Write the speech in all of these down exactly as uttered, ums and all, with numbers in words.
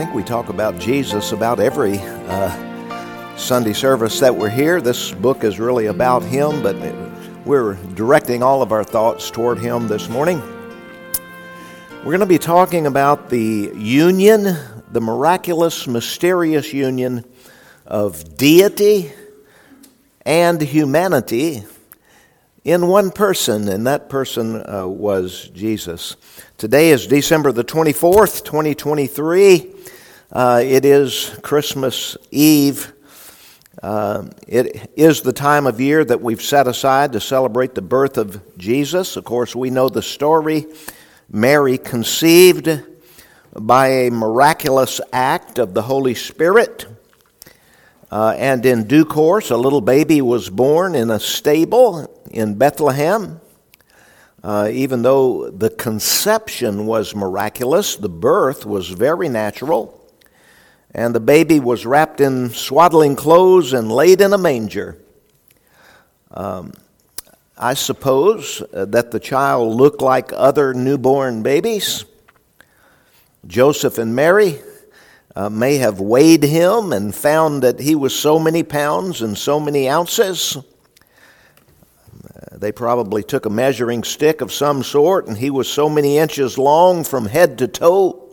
think we talk about Jesus about every uh, Sunday service that we're here. This book is really about Him, but we're directing all of our thoughts toward Him this morning. We're going to be talking about the union, the miraculous, mysterious union of deity and humanity in one person, and that person uh, was Jesus. Today is December the twenty-fourth, twenty twenty-three. Uh, it is Christmas Eve. Uh, it is the time of year that we've set aside to celebrate the birth of Jesus. Of course, we know the story. Mary conceived by a miraculous act of the Holy Spirit. Uh, and in due course, a little baby was born in a stable in Bethlehem. Uh, even though the conception was miraculous, the birth was very natural. And the baby was wrapped in swaddling clothes and laid in a manger. Um, I suppose that the child looked like other newborn babies. Joseph and Mary uh, may have weighed him and found that he was so many pounds and so many ounces. Uh, they probably took a measuring stick of some sort, and he was so many inches long from head to toe.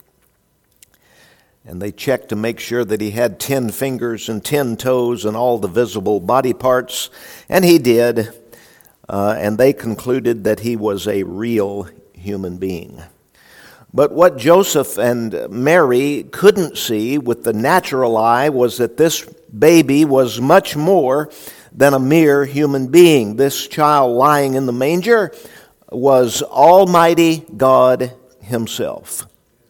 And they checked to make sure that he had ten fingers and ten toes and all the visible body parts. And he did. Uh, and they concluded that he was a real human being. But what Joseph and Mary couldn't see with the natural eye was that this baby was much more than a mere human being. This child lying in the manger was Almighty God Himself.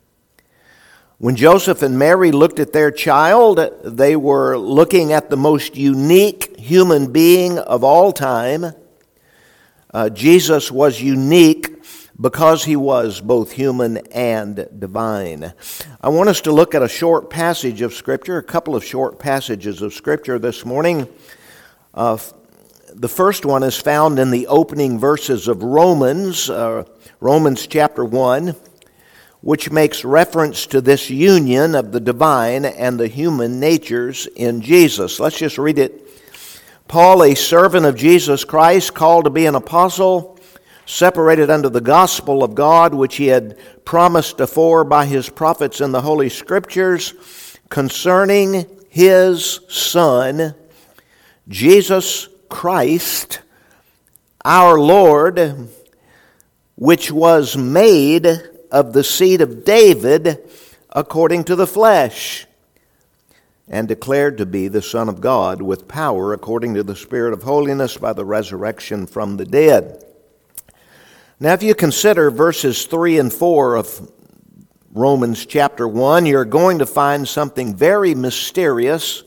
When Joseph and Mary looked at their child, they were looking at the most unique human being of all time. Uh, Jesus was unique because He was both human and divine. I want us to look at a short passage of Scripture, a couple of short passages of Scripture this morning. Uh, the first one is found in the opening verses of Romans, uh, Romans chapter one. Which makes reference to this union of the divine and the human natures in Jesus. Let's just read it. Paul, a servant of Jesus Christ, called to be an apostle, separated unto the gospel of God, which He had promised afore by His prophets in the Holy Scriptures, concerning His Son, Jesus Christ, our Lord, which was made of the seed of David according to the flesh, and declared to be the Son of God with power according to the Spirit of holiness by the resurrection from the dead. Now, if you consider verses three and four of Romans chapter one, you're going to find something very mysterious.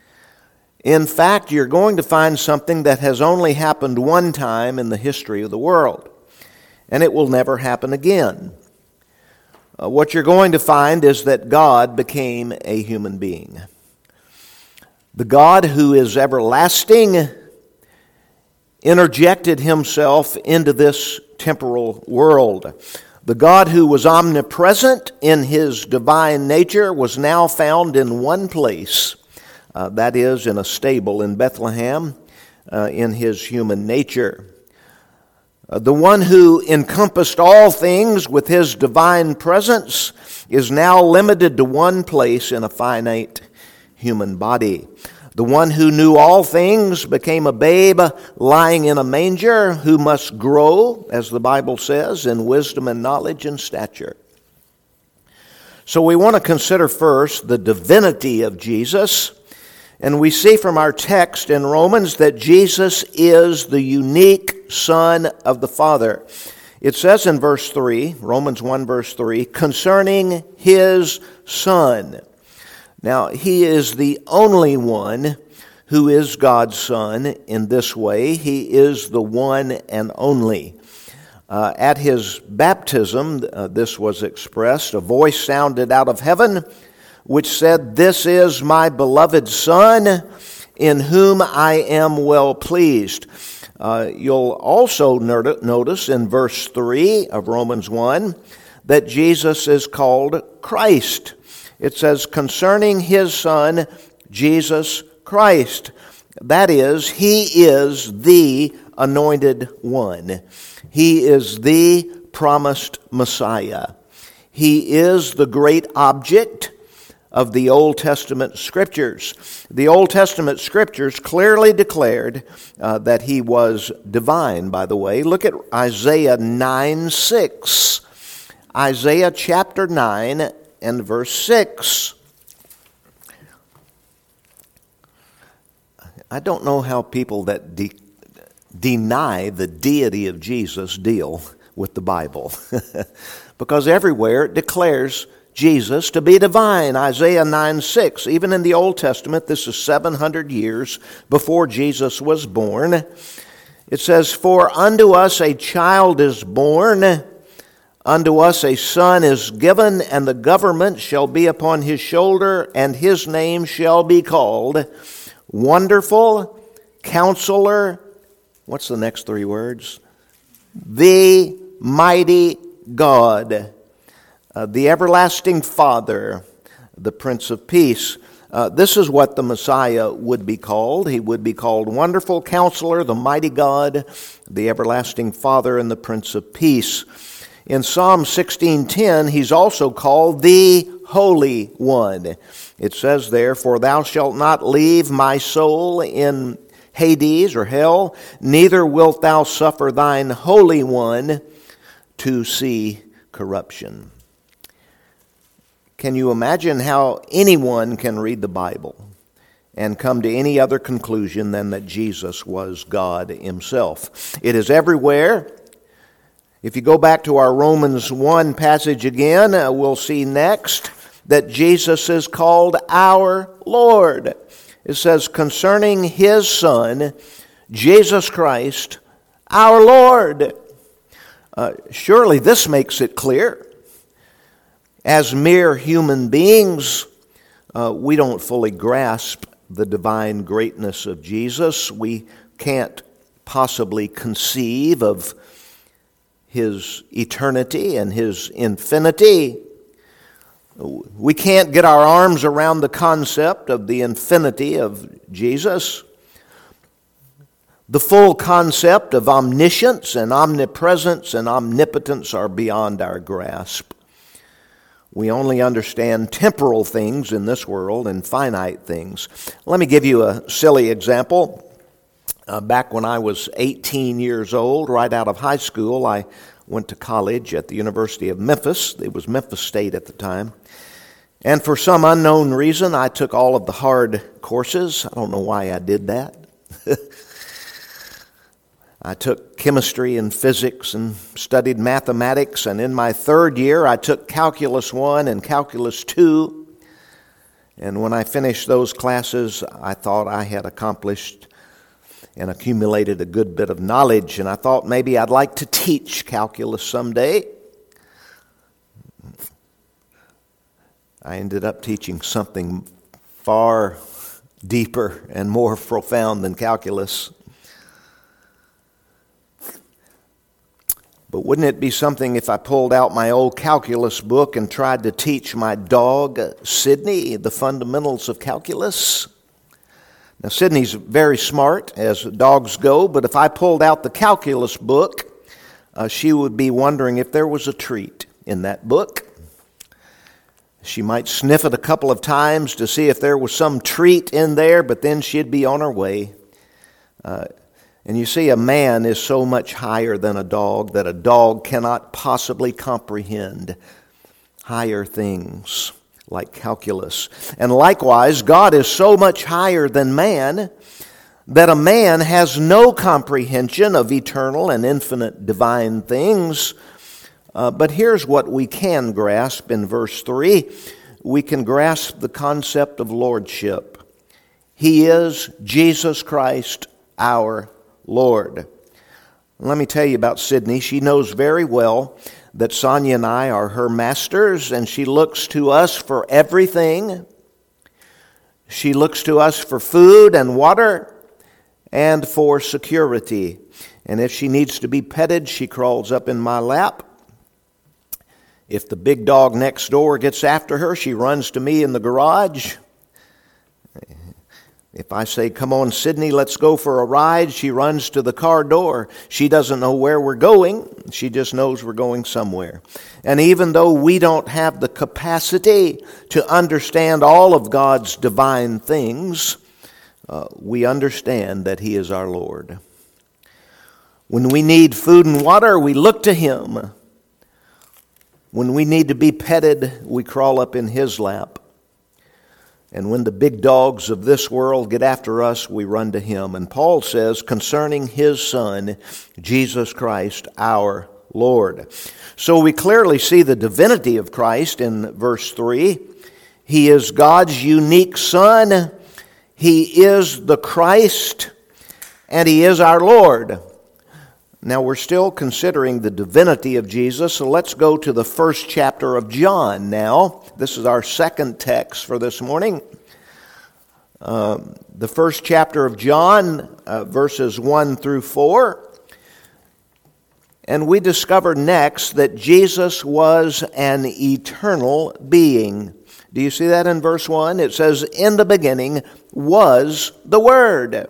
In fact, you're going to find something that has only happened one time in the history of the world, and it will never happen again. Uh, what you're going to find is that God became a human being. The God who is everlasting interjected Himself into this temporal world. The God who was omnipresent in His divine nature was now found in one place, uh, that is, in a stable in Bethlehem, uh, in His human nature. The one who encompassed all things with His divine presence is now limited to one place in a finite human body. The one who knew all things became a babe lying in a manger, who must grow, as the Bible says, in wisdom and knowledge and stature. So we want to consider first the divinity of Jesus. And we see from our text in Romans that Jesus is the unique Son of the Father. It says in verse three, Romans one verse three, concerning His Son. Now, He is the only one who is God's Son in this way. He is the one and only. Uh, at His baptism, uh, this was expressed, a voice sounded out of heaven, which said, "This is my beloved Son, in whom I am well pleased." Uh, you'll also notice in verse three of Romans one that Jesus is called Christ. It says, concerning his Son, Jesus Christ. That is, he is the anointed one. He is the promised Messiah. He is the great object of the Old Testament Scriptures. The Old Testament Scriptures clearly declared uh, that he was divine, by the way. Look at Isaiah nine six. Isaiah chapter nine and verse six. I don't know how people that de- deny the deity of Jesus deal with the Bible. Because everywhere it declares Jesus to be divine. Isaiah nine six. Even in the Old Testament, this is seven hundred years before Jesus was born. It says, for unto us a child is born, unto us a son is given, and the government shall be upon his shoulder, and his name shall be called Wonderful, Counselor, what's the next three words? The Mighty God. Uh, the Everlasting Father, the Prince of Peace. Uh, this is what the Messiah would be called. He would be called Wonderful Counselor, the Mighty God, the Everlasting Father, and the Prince of Peace. In Psalm sixteen ten, he's also called the Holy One. It says there, for thou shalt not leave my soul in Hades or hell, neither wilt thou suffer thine Holy One to see corruption. Can you imagine how anyone can read the Bible and come to any other conclusion than that Jesus was God himself? It is everywhere. If you go back to our Romans one passage again, uh, we'll see next that Jesus is called our Lord. It says, concerning his Son, Jesus Christ, our Lord. Uh, surely this makes it clear. As mere human beings, uh, we don't fully grasp the divine greatness of Jesus. We can't possibly conceive of his eternity and his infinity. We can't get our arms around the concept of the infinity of Jesus. The full concept of omniscience and omnipresence and omnipotence are beyond our grasp. We only understand temporal things in this world and finite things. Let me give you a silly example. Uh, back when I was eighteen years old, right out of high school, I went to college at the University of Memphis. It was Memphis State at the time. And for some unknown reason, I took all of the hard courses. I don't know why I did that. I took chemistry and physics and studied mathematics, and in my third year I took Calculus one and Calculus two. And when I finished those classes, I thought I had accomplished and accumulated a good bit of knowledge, and I thought maybe I'd like to teach calculus someday. I ended up teaching something far deeper and more profound than calculus. But wouldn't it be something if I pulled out my old calculus book and tried to teach my dog, Sydney, the fundamentals of calculus? Now, Sydney's very smart, as dogs go, but if I pulled out the calculus book, uh, she would be wondering if there was a treat in that book. She might sniff it a couple of times to see if there was some treat in there, but then she'd be on her way. Uh, And you see, a man is so much higher than a dog that a dog cannot possibly comprehend higher things like calculus. And likewise, God is so much higher than man that a man has no comprehension of eternal and infinite divine things. Uh, but here's what we can grasp in verse three. We can grasp the concept of lordship. He is Jesus Christ, our Lord. Let me tell you about Sydney. She knows very well that Sonia and I are her masters, and she looks to us for everything. She looks to us for food and water and for security. And if she needs to be petted, she crawls up in my lap. If the big dog next door gets after her, she runs to me in the garage. If I say, come on, Sydney, let's go for a ride, she runs to the car door. She doesn't know where we're going. She just knows we're going somewhere. And even though we don't have the capacity to understand all of God's divine things, uh, we understand that He is our Lord. When we need food and water, we look to Him. When we need to be petted, we crawl up in His lap. And when the big dogs of this world get after us, we run to Him. And Paul says concerning His Son, Jesus Christ, our Lord. So we clearly see the divinity of Christ in verse three. He is God's unique Son. He is the Christ, and He is our Lord. Now we're still considering the divinity of Jesus, so let's go to the first chapter of John now. This is our second text for this morning. Uh, the first chapter of John, uh, verses one through four. And we discover next that Jesus was an eternal being. Do you see that in verse one? It says, in the beginning was the Word.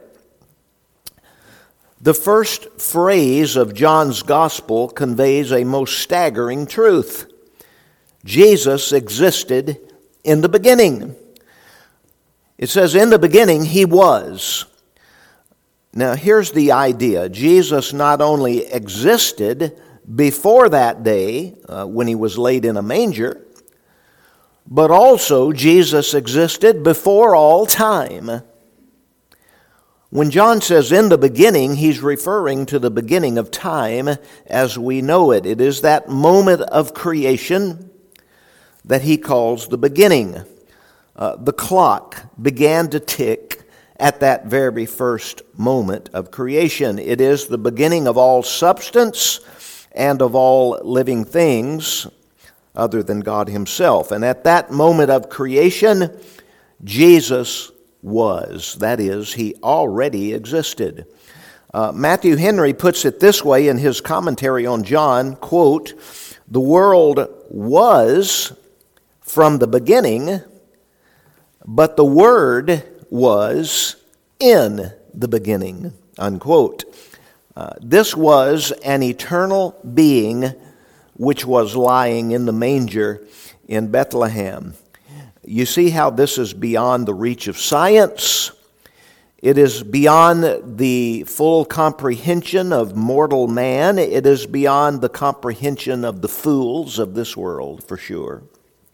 The first phrase of John's gospel conveys a most staggering truth. Jesus existed in the beginning. It says, in the beginning, He was. Now, here's the idea. Jesus not only existed before that day, uh, when He was laid in a manger, but also Jesus existed before all time. When John says in the beginning, he's referring to the beginning of time as we know it. It is that moment of creation that he calls the beginning. Uh, the clock began to tick at that very first moment of creation. It is the beginning of all substance and of all living things other than God Himself. And at that moment of creation, Jesus was. That is, He already existed. Uh, Matthew Henry puts it this way in his commentary on John, quote, the world was from the beginning, but the Word was in the beginning, unquote. Uh, this was an eternal being which was lying in the manger in Bethlehem. You see how this is beyond the reach of science. It is beyond the full comprehension of mortal man. It is beyond the comprehension of the fools of this world, for sure.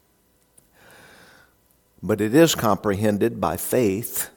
But it is comprehended by faith.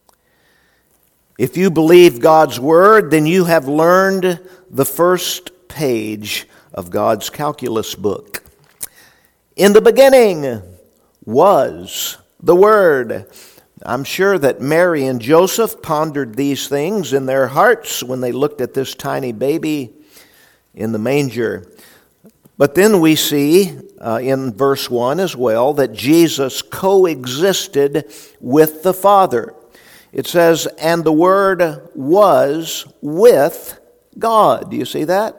If you believe God's Word, then you have learned the first page of God's calculus book. In the beginning was the Word. I'm sure that Mary and Joseph pondered these things in their hearts when they looked at this tiny baby in the manger. But then we see uh, in verse one as well that Jesus coexisted with the Father. It says, and the Word was with God. Do you see that?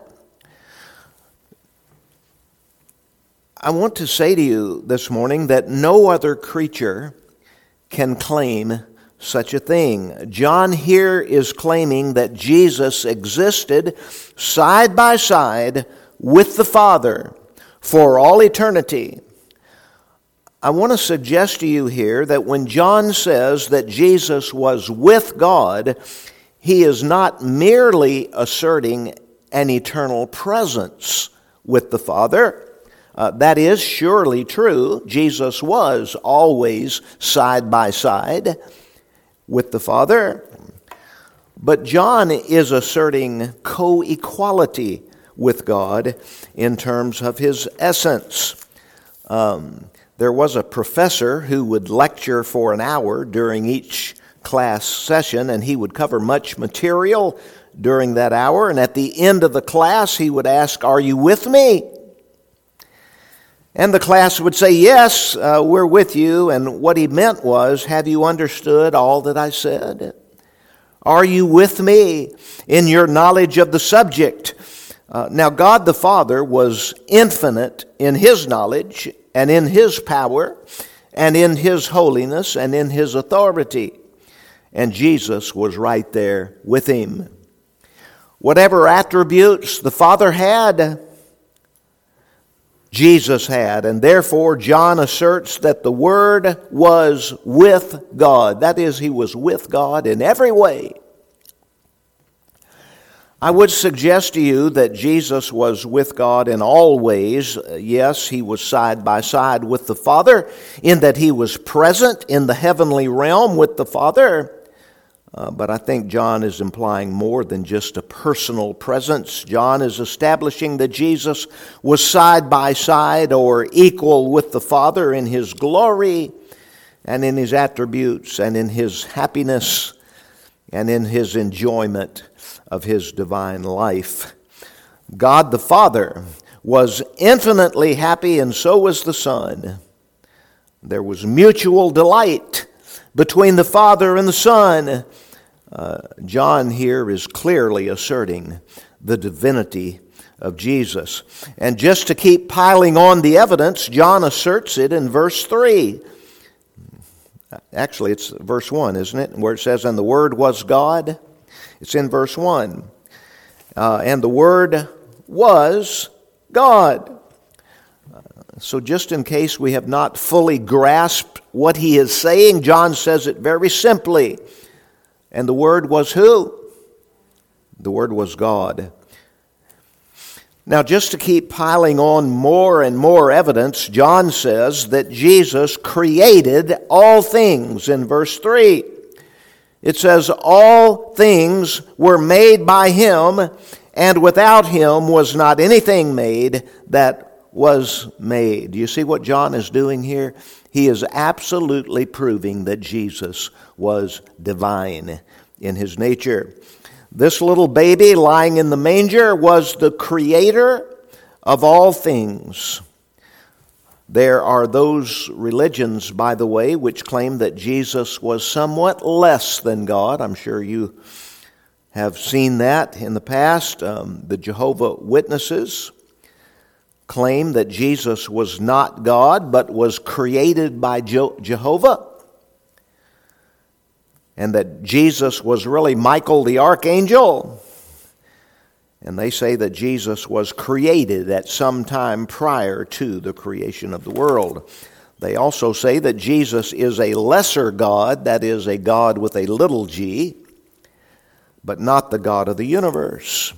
I want to say to you this morning that no other creature can claim such a thing. John here is claiming that Jesus existed side by side with the Father for all eternity. I want to suggest to you here that when John says that Jesus was with God, he is not merely asserting an eternal presence with the Father. Uh, that is surely true. Jesus was always side by side with the Father. But John is asserting co-equality with God in terms of his essence. Um, there was a professor who would lecture for an hour during each class session, and he would cover much material during that hour. And at the end of the class, he would ask, "Are you with me?" And the class would say, "Yes, uh, we're with you." And what he meant was, have you understood all that I said? Are you with me in your knowledge of the subject? Uh, now, God the Father was infinite in His knowledge and in His power and in His holiness and in His authority. And Jesus was right there with Him. Whatever attributes the Father had, Jesus had. And therefore, John asserts that the Word was with God. That is, He was with God in every way. I would suggest to you that Jesus was with God in all ways. Yes, He was side by side with the Father in that He was present in the heavenly realm with the Father. Uh, but I think John is implying more than just a personal presence. John is establishing that Jesus was side by side or equal with the Father in His glory and in His attributes and in His happiness and in His enjoyment of His divine life. God the Father was infinitely happy, and so was the Son. There was mutual delight between the Father and the Son. Uh, John here is clearly asserting the divinity of Jesus. And just to keep piling on the evidence, John asserts it in verse three. Actually, it's verse one, isn't it? Where it says, "And the Word was God." It's in verse one. Uh, and the Word was God. Uh, so just in case we have not fully grasped what he is saying, John says it very simply. And the Word was who? The Word was God. Now, just to keep piling on more and more evidence, John says that Jesus created all things in verse three. It says, "All things were made by Him, and without Him was not anything made that was made." Do you see what John is doing here? He is absolutely proving that Jesus was divine in His nature. This little baby lying in the manger was the creator of all things. There are those religions, by the way, which claim that Jesus was somewhat less than God. I'm sure you have seen that in the past. Um, the Jehovah's Witnesses claim that Jesus was not God, but was created by Je- Jehovah. And that Jesus was really Michael the archangel. And they say that Jesus was created at some time prior to the creation of the world. They also say that Jesus is a lesser God, that is, a God with a little g, but not the God of the universe.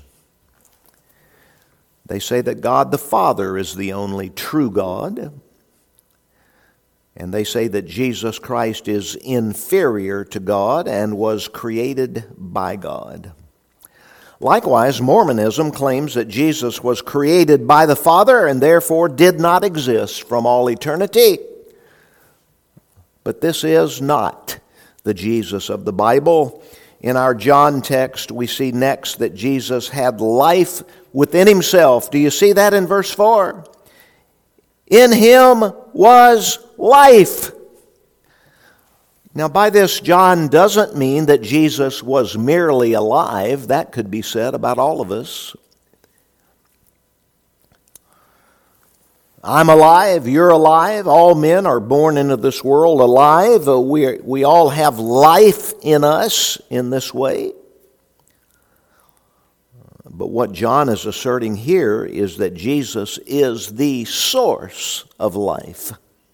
They say that God the Father is the only true God. And they say that Jesus Christ is inferior to God and was created by God. Likewise, Mormonism claims that Jesus was created by the Father and therefore did not exist from all eternity. But this is not the Jesus of the Bible. In our John text, we see next that Jesus had life within Himself. Do you see that in verse four? In Him was life. Now, by this, John doesn't mean that Jesus was merely alive. That could be said about all of us. I'm alive, you're alive, all men are born into this world alive. Uh, we, we all have life in us in this way. But what John is asserting here is that Jesus is the source of life.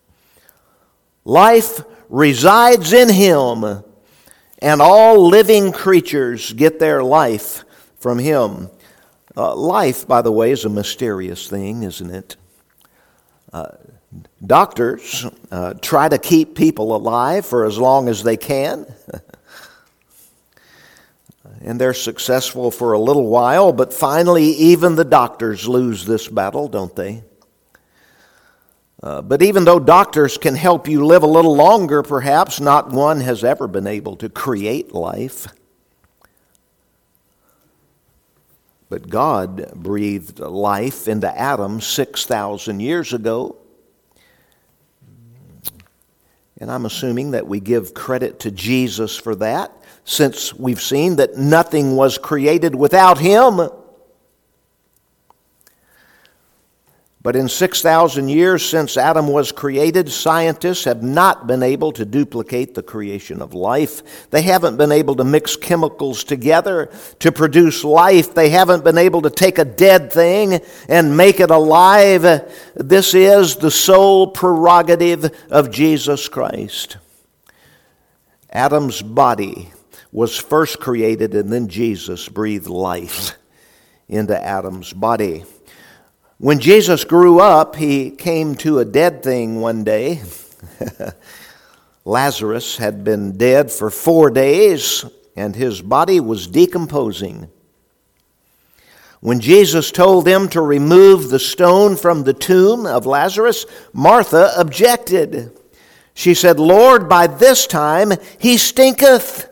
Life resides in Him, and all living creatures get their life from Him. Uh, life, by the way, is a mysterious thing, isn't it? Uh, doctors uh, try to keep people alive for as long as they can. And they're successful for a little while, but finally even the doctors lose this battle, don't they? Uh, but even though doctors can help you live a little longer, perhaps, not one has ever been able to create life. But God breathed life into Adam six thousand years ago. And I'm assuming that we give credit to Jesus for that, since we've seen that nothing was created without Him. But in six thousand years since Adam was created, scientists have not been able to duplicate the creation of life. They haven't been able to mix chemicals together to produce life. They haven't been able to take a dead thing and make it alive. This is the sole prerogative of Jesus Christ. Adam's body was first created, and then Jesus breathed life into Adam's body. When Jesus grew up, he came to a dead thing one day. Lazarus had been dead for four days, and his body was decomposing. When Jesus told them to remove the stone from the tomb of Lazarus, Martha objected. She said, "Lord, by this time he stinketh."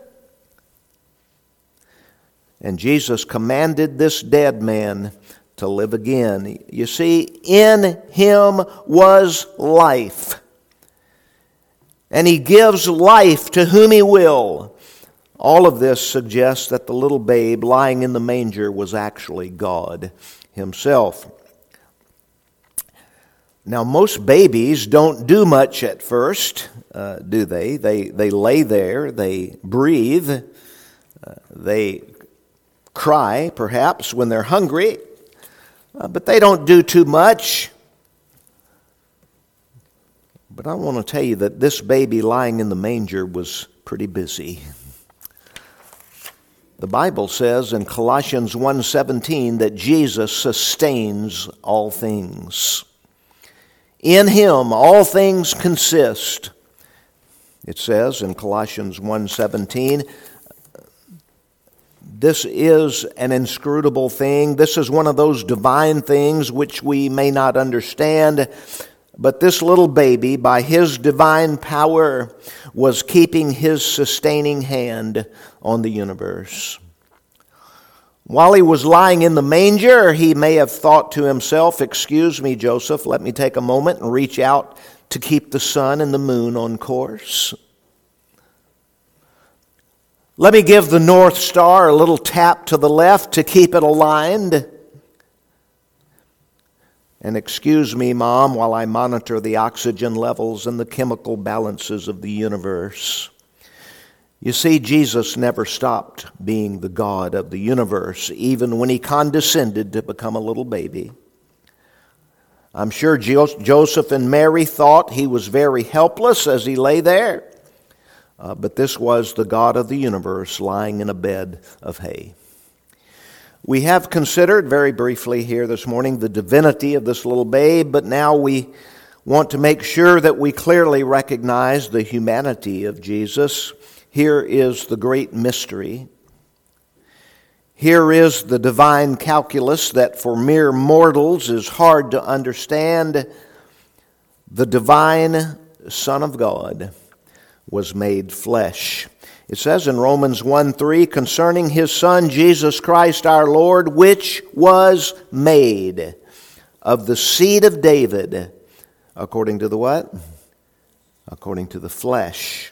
And Jesus commanded this dead man to live again. You see, in him was life. And he gives life to whom he will. All of this suggests that the little babe lying in the manger was actually God himself. Now, most babies don't do much at first, uh, do they? They they lay there, they breathe, uh, they cry, perhaps, when they're hungry. Uh, but they don't do too much. But I want to tell you that this baby lying in the manger was pretty busy. The Bible says in Colossians one seventeen that Jesus sustains all things. In him all things consist. It says in Colossians one seventeen, this is an inscrutable thing. This is one of those divine things which we may not understand. But this little baby, by his divine power, was keeping his sustaining hand on the universe. While he was lying in the manger, he may have thought to himself, "Excuse me, Joseph, let me take a moment and reach out to keep the sun and the moon on course. Let me give the North Star a little tap to the left to keep it aligned. And excuse me, Mom, while I monitor the oxygen levels and the chemical balances of the universe." You see, Jesus never stopped being the God of the universe, even when he condescended to become a little baby. I'm sure Joseph and Mary thought he was very helpless as he lay there. Uh, but this was the God of the universe lying in a bed of hay. We have considered very briefly here this morning the divinity of this little babe, but now we want to make sure that we clearly recognize the humanity of Jesus. Here is the great mystery. Here is the divine calculus that for mere mortals is hard to understand. The divine Son of God was made flesh. It says in Romans one three, concerning his Son, Jesus Christ our Lord, which was made of the seed of David, according to the what? According to the flesh.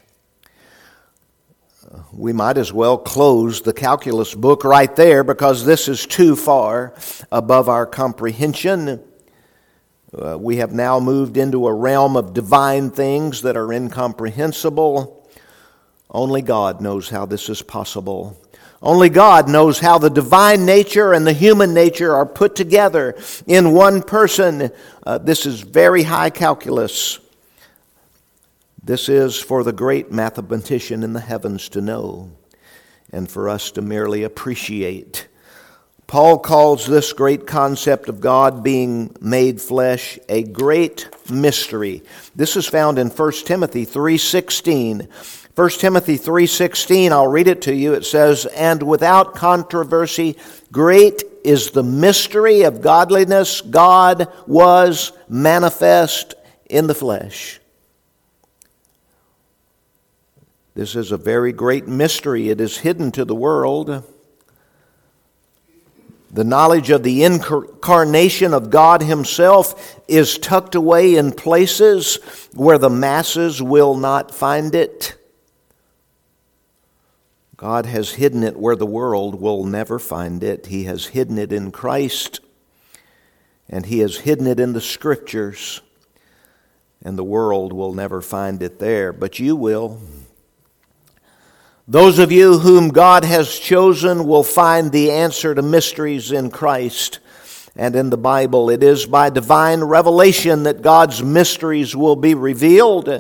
We might as well close the calculus book right there, because this is too far above our comprehension. Uh, we have now moved into a realm of divine things that are incomprehensible. Only God knows how this is possible. Only God knows how the divine nature and the human nature are put together in one person. Uh, this is very high calculus. This is for the great mathematician in the heavens to know, and for us to merely appreciate. Paul calls this great concept of God being made flesh a great mystery. This is found in First Timothy three sixteen. First Timothy three sixteen, I'll read it to you. It says, "And without controversy, great is the mystery of godliness. God was manifest in the flesh." This is a very great mystery. It is hidden to the world. The knowledge of the incarnation of God himself is tucked away in places where the masses will not find it. God has hidden it where the world will never find it. He has hidden it in Christ. And He has hidden it in the Scriptures, and the world will never find it there, but you will. Those of you whom God has chosen will find the answer to mysteries in Christ and in the Bible. It is by divine revelation that God's mysteries will be revealed.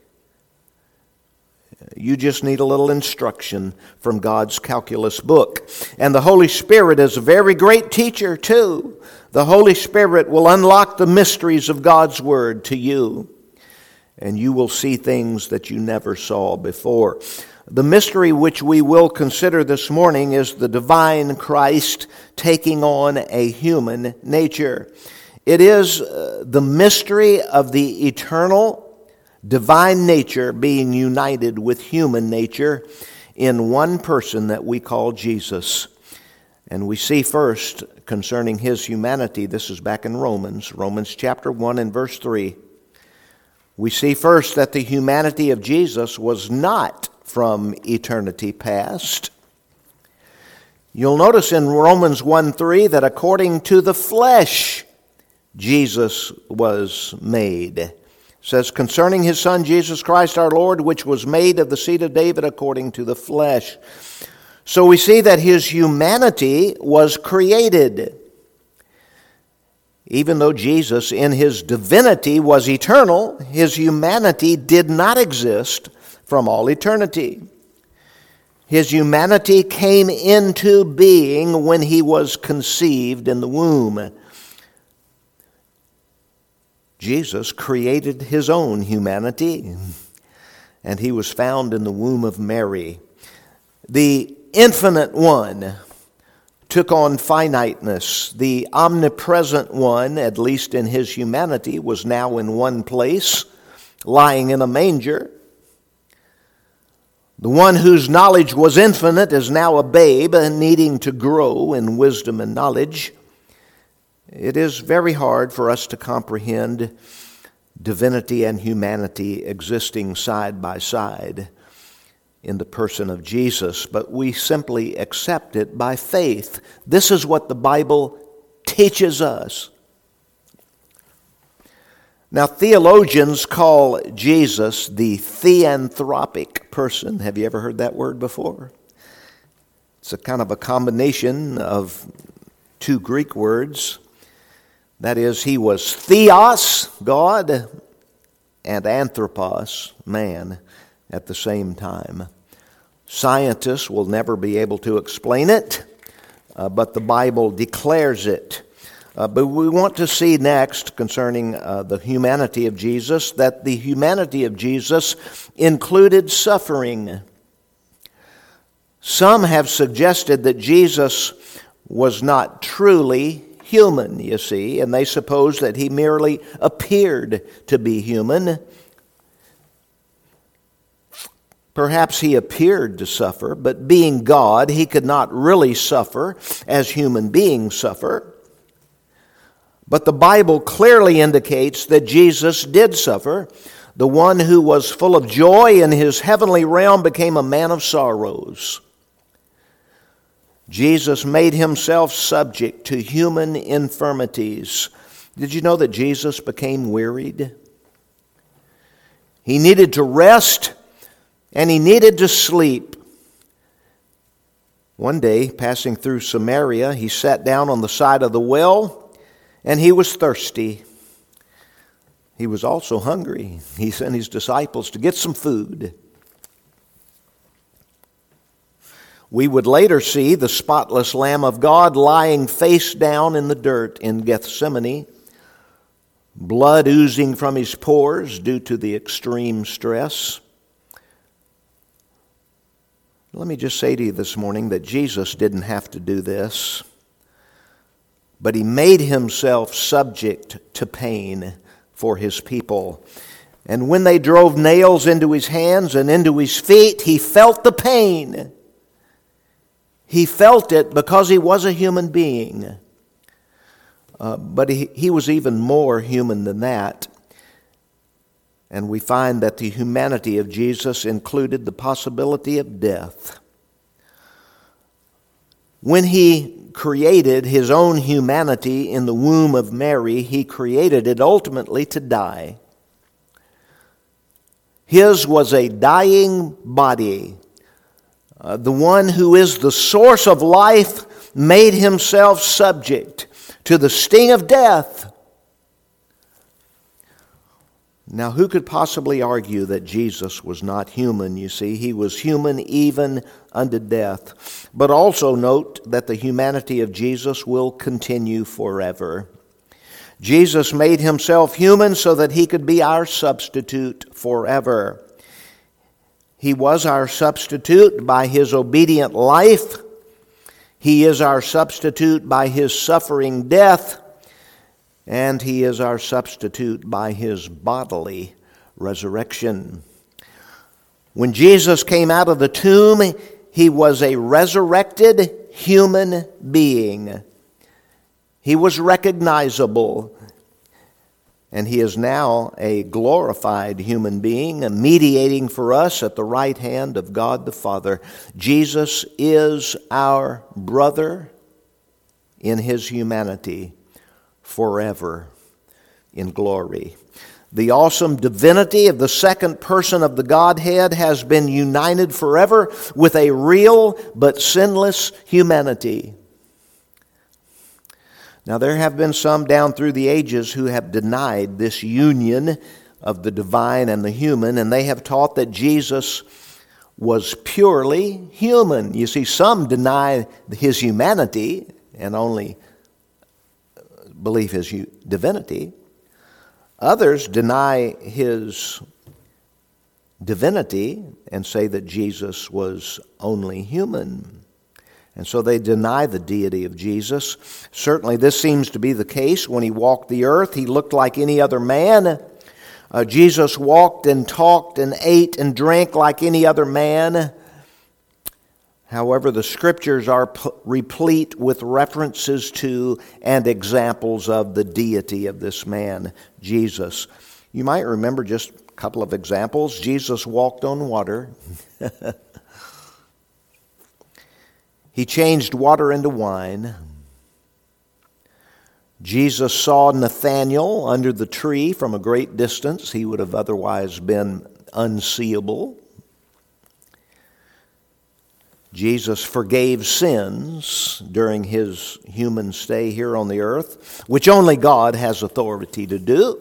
You just need a little instruction from God's calculus book. And the Holy Spirit is a very great teacher too. The Holy Spirit will unlock the mysteries of God's Word to you, and you will see things that you never saw before. The mystery which we will consider this morning is the divine Christ taking on a human nature. It is uh, the mystery of the eternal divine nature being united with human nature in one person that we call Jesus. And we see first concerning His humanity, this is back in Romans, Romans chapter one and verse three. We see first that the humanity of Jesus was not from eternity past. You'll notice in Romans one three that according to the flesh, Jesus was made. It says, concerning His Son, Jesus Christ our Lord, which was made of the seed of David according to the flesh. So we see that His humanity was created. Even though Jesus in His divinity was eternal, His humanity did not exist from all eternity. His humanity came into being when He was conceived in the womb. Jesus created His own humanity, and He was found in the womb of Mary. The infinite one took on finiteness. The omnipresent one, at least in His humanity, was now in one place, lying in a manger. The one whose knowledge was infinite is now a babe, needing to grow in wisdom and knowledge. It is very hard for us to comprehend divinity and humanity existing side by side in the person of Jesus, but we simply accept it by faith. This is what the Bible teaches us. Now, theologians call Jesus the theanthropic person. Have you ever heard that word before? It's a kind of a combination of two Greek words. That is, He was theos, God, and anthropos, man, at the same time. Scientists will never be able to explain it, uh, but the Bible declares it. Uh, but we want to see next, concerning uh, the humanity of Jesus, that the humanity of Jesus included suffering. Some have suggested that Jesus was not truly human, you see, and they suppose that He merely appeared to be human. Perhaps He appeared to suffer, but being God, He could not really suffer as human beings suffer. But the Bible clearly indicates that Jesus did suffer. The one who was full of joy in His heavenly realm became a man of sorrows. Jesus made Himself subject to human infirmities. Did you know that Jesus became wearied? He needed to rest and He needed to sleep. One day, passing through Samaria, He sat down on the side of the well, and He was thirsty. He was also hungry. He sent His disciples to get some food. We would later see the spotless Lamb of God lying face down in the dirt in Gethsemane, blood oozing from His pores due to the extreme stress. Let me just say to you this morning that Jesus didn't have to do this, but He made Himself subject to pain for His people. And when they drove nails into His hands and into His feet, He felt the pain. He felt it because He was a human being. Uh, but he, he was even more human than that. And we find that the humanity of Jesus included the possibility of death. When he created his own humanity in the womb of Mary, he created it ultimately to die. His was a dying body. Uh, the one who is the source of life made himself subject to the sting of death. Now, who could possibly argue that Jesus was not human? You see, he was human even unto death. But also note that the humanity of Jesus will continue forever. Jesus made himself human so that he could be our substitute forever. He was our substitute by his obedient life. He is our substitute by his suffering death. And he is our substitute by his bodily resurrection. When Jesus came out of the tomb, he was a resurrected human being. He was recognizable. And he is now a glorified human being, mediating for us at the right hand of God the Father. Jesus is our brother in his humanity forever in glory. The awesome divinity of the second person of the Godhead has been united forever with a real but sinless humanity. Now, there have been some down through the ages who have denied this union of the divine and the human, and they have taught that Jesus was purely human. You see, some deny his humanity and only believe his divinity. Others deny his divinity and say that Jesus was only human. And so they deny the deity of Jesus. Certainly this seems to be the case. When he walked the earth, he looked like any other man. Uh, Jesus walked and talked and ate and drank like any other man. However, the Scriptures are p- replete with references to and examples of the deity of this man, Jesus. You might remember just a couple of examples. Jesus walked on water. He changed water into wine. Jesus saw Nathanael under the tree from a great distance. He would have otherwise been unseeable. Jesus forgave sins during his human stay here on the earth, which only God has authority to do.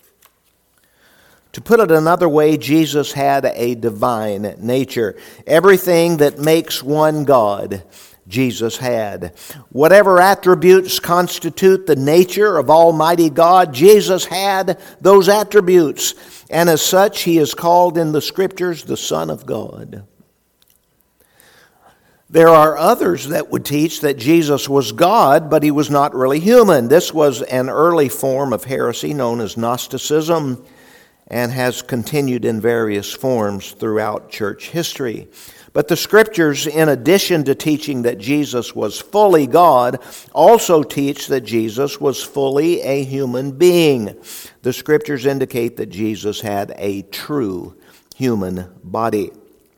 To put it another way, Jesus had a divine nature. Everything that makes one God, Jesus had. Whatever attributes constitute the nature of Almighty God, Jesus had those attributes. And as such, he is called in the Scriptures the Son of God. There are others that would teach that Jesus was God, but he was not really human. This was an early form of heresy known as Gnosticism and has continued in various forms throughout church history. But the Scriptures, in addition to teaching that Jesus was fully God, also teach that Jesus was fully a human being. The Scriptures indicate that Jesus had a true human body.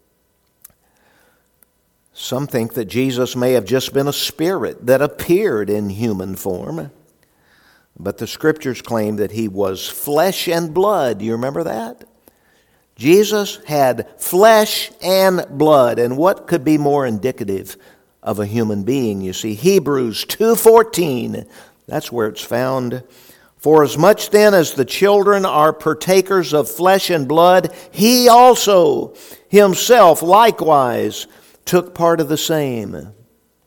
Some think that Jesus may have just been a spirit that appeared in human form. But the Scriptures claim that he was flesh and blood. Do you remember that? Jesus had flesh and blood. And what could be more indicative of a human being? You see, Hebrews two fourteen, that's where it's found. For as much then as the children are partakers of flesh and blood, he also himself likewise took part of the same.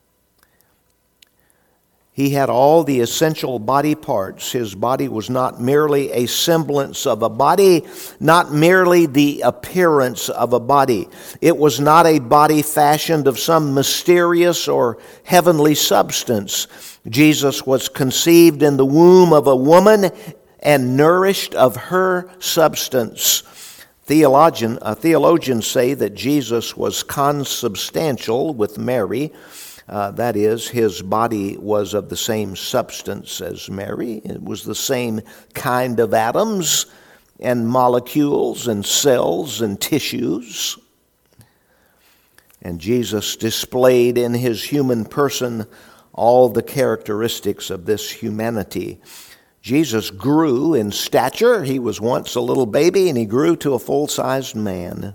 He had all the essential body parts. His body was not merely a semblance of a body, not merely the appearance of a body. It was not a body fashioned of some mysterious or heavenly substance. Jesus was conceived in the womb of a woman and nourished of her substance. Theologian, uh, theologians say that Jesus was consubstantial with Mary. Uh, that is, his body was of the same substance as Mary. It was the same kind of atoms and molecules and cells and tissues. And Jesus displayed in his human person all the characteristics of this humanity. Jesus grew in stature. He was once a little baby, and he grew to a full-sized man.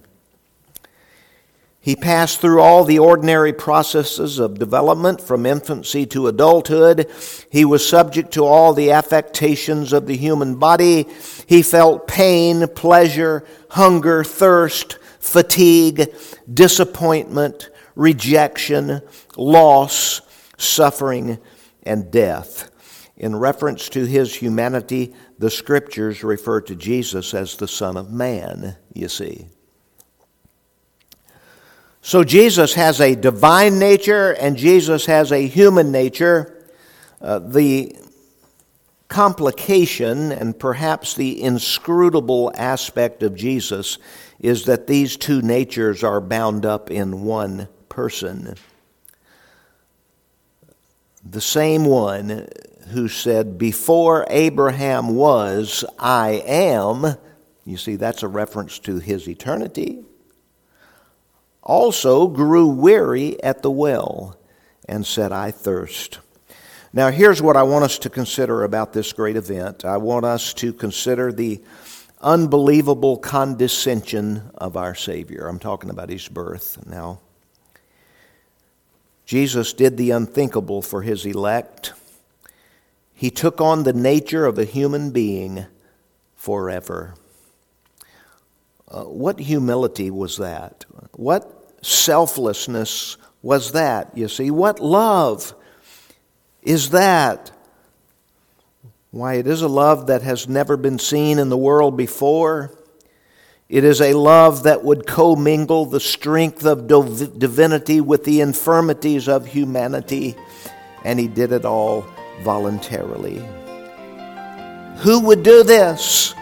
He passed through all the ordinary processes of development from infancy to adulthood. He was subject to all the affectations of the human body. He felt pain, pleasure, hunger, thirst, fatigue, disappointment, rejection, loss, suffering, and death. In reference to his humanity, the Scriptures refer to Jesus as the Son of Man, you see. So Jesus has a divine nature and Jesus has a human nature. Uh, the complication and perhaps the inscrutable aspect of Jesus is that these two natures are bound up in one person. The same one who said, "Before Abraham was, I am," you see, that's a reference to his eternity, also grew weary at the well and said, "I thirst." Now here's what I want us to consider about this great event. I want us to consider the unbelievable condescension of our Savior. I'm talking about his birth now. Jesus did the unthinkable for his elect. He took on the nature of a human being forever. Uh, what humility was that? What selflessness was that? You see, what love is that? Why, it is a love that has never been seen in the world before. It is a love that would commingle the strength of div- divinity with the infirmities of humanity, and he did it all voluntarily. Who would do this?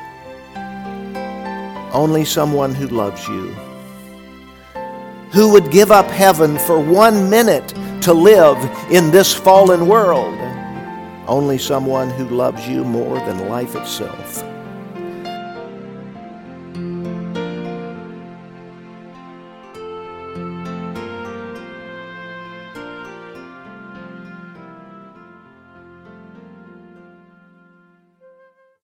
Only someone who loves you. Who would give up heaven for one minute to live in this fallen world? Only someone who loves you more than life itself.